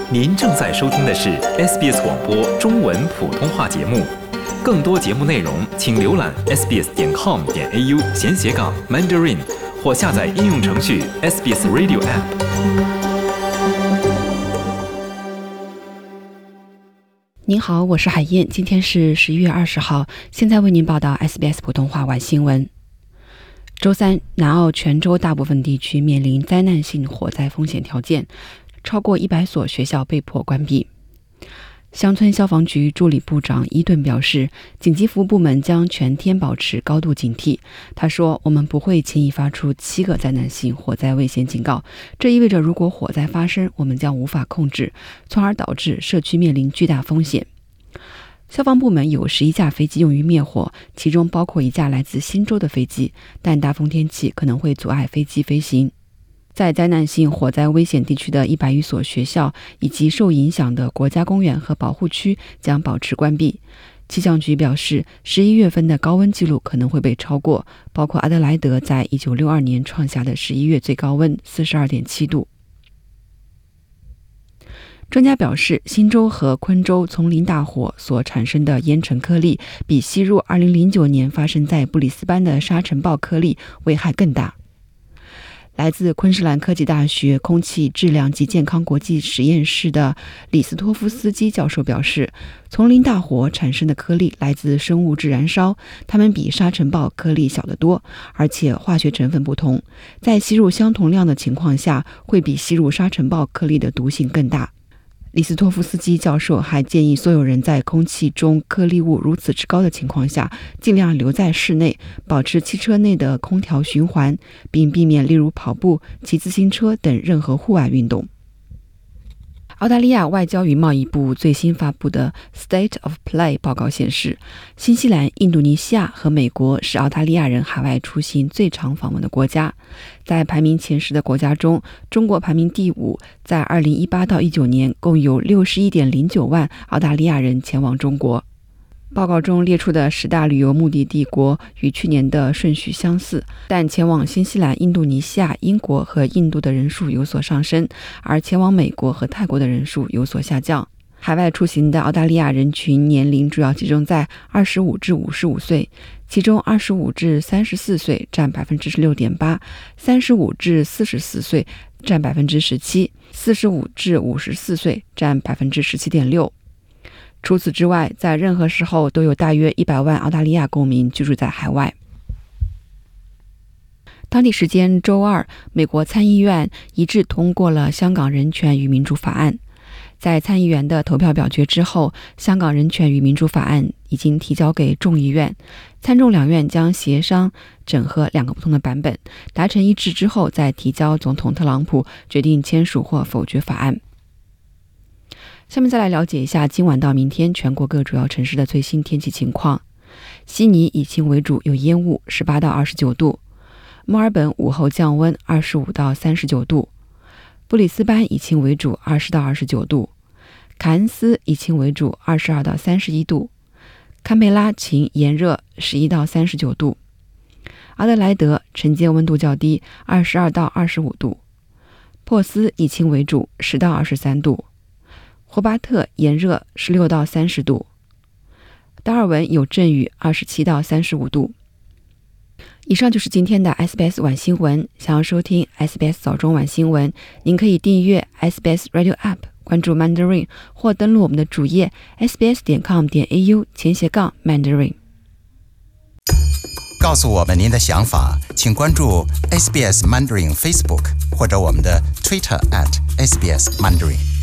您正在收听的是 SBS 广播中文普通话节目。更多节目内容，请浏览 sbs.com.au/Mandarin 或下载应用程序 SBS Radio App。 您好，我是海燕，今天是11月20号，现在为您报道 SBS 普通话晚新闻。周三，南澳全州大部分地区面临灾难性火灾风险条件，超过100所学校被迫关闭。乡村消防局助理部长伊顿表示，紧急服务部门将全天保持高度警惕。他说，我们不会轻易发出7个灾难性火灾危险警告，这意味着如果火灾发生，我们将无法控制，从而导致社区面临巨大风险。消防部门有11架飞机用于灭火，其中包括1架来自新州的飞机，但大风天气可能会阻碍飞机飞行。在灾难性火灾危险地区的100余所学校以及受影响的国家公园和保护区将保持关闭。气象局表示，11月份的高温记录可能会被超过，包括阿德莱德在1962年创下的11月最高温 42.7 度。专家表示，新州和昆州丛林大火所产生的烟尘颗粒比吸入2009年发生在布里斯班的沙尘暴颗粒危害更大。来自昆士兰科技大学空气质量及健康国际实验室的李斯托夫斯基教授表示，丛林大火产生的颗粒来自生物质燃烧，它们比沙尘暴颗粒小得多，而且化学成分不同，在吸入相同量的情况下，会比吸入沙尘暴颗粒的毒性更大。李斯托夫斯基教授还建议所有人在空气中颗粒物如此之高的情况下，尽量留在室内，保持汽车内的空调循环，并避免例如跑步、骑自行车等任何户外运动。澳大利亚外交与贸易部最新发布的 State of Play 报告显示，新西兰、印度尼西亚和美国是澳大利亚人海外出行最常访问的国家。在排名前10的国家中，中国排名第5，在2018到19年共有 61.09 万澳大利亚人前往中国。报告中列出的10大旅游目的地国与去年的顺序相似，但前往新西兰、印度尼西亚、英国和印度的人数有所上升，而前往美国和泰国的人数有所下降。海外出行的澳大利亚人群年龄主要集中在25至55岁，其中25至34岁占 16.8%， 35至44岁占 17%， 45至54岁占 17.6%。除此之外，在任何时候都有大约100万澳大利亚公民居住在海外。当地时间周二，美国参议院一致通过了香港人权与民主法案。在参议员的投票表决之后，香港人权与民主法案已经提交给众议院，参众两院将协商整合2个不同的版本，达成一致之后再提交总统特朗普决定签署或否决法案。下面再来了解一下今晚到明天全国各主要城市的最新天气情况。悉尼以晴为主，有烟雾，18到29度；墨尔本午后降温，25到39度；布里斯班以晴为主，20到29度；凯恩斯以晴为主，22到31度；堪培拉晴炎热，11到39度；阿德莱德晨间温度较低，22到25度；珀斯以晴为主，10到23度；霍巴特炎热，16到30度；达尔文有阵雨，27到35度。以上就是今天的 SBS 晚新闻。想要收听 SBS 早中晚新闻，您可以订阅 SBS Radio App， 关注 Mandarin， 或登录我们的主页 sbs.com.au/Mandarin。 告诉我们您的想法，请关注 SBS Mandarin Facebook 或者我们的 Twitter @SBS Mandarin。